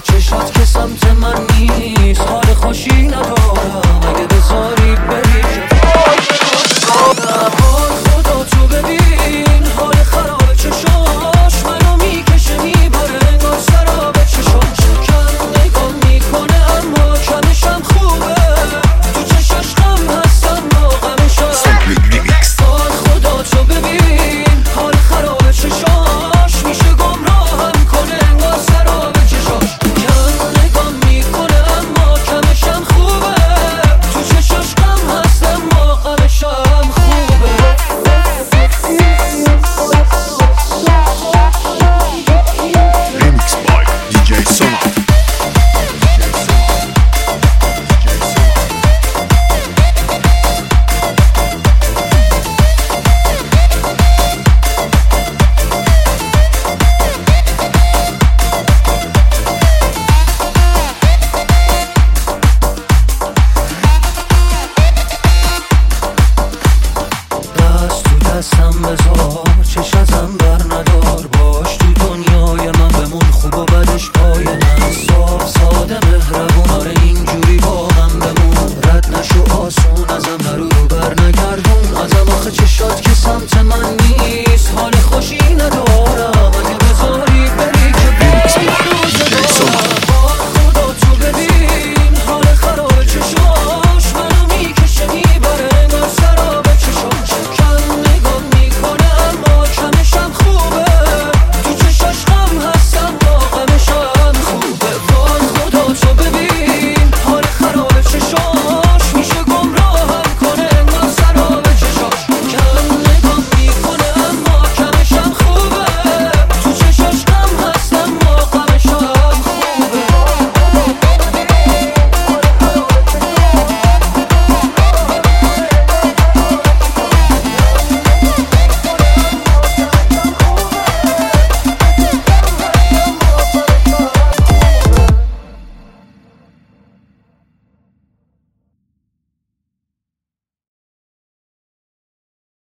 چشات که سمت من نیست، حال خوشی ندارم اگه بذاری بری حال خدا تو ببین، حال خراب چشاش منو میکشه میبره انگار سراب چشاش. کم نگاه میکنه اما کمشم خوبه، تو چشاش غم هست اما غمشم. حال خدا تو ببین، حال خراب چشاش میشه گمراهم کنه انگار سراب چشاش. کم نگاه میکنه اما کمشم خوبه، تو چشاش غم هست اما غمشم خوبه. Remix by DJ Sona. دست تو دستم بذار، چش ازم بر ندار، باش تو دنیای من بمون، خوب و بدش پای من. صاف ساده مهربون، آره اینجوری با من بمون، رد نشو آسون ازم، نرو رو بر نگردون ازم. آخه چشات که سمت من نیست، حال خوشی ندارم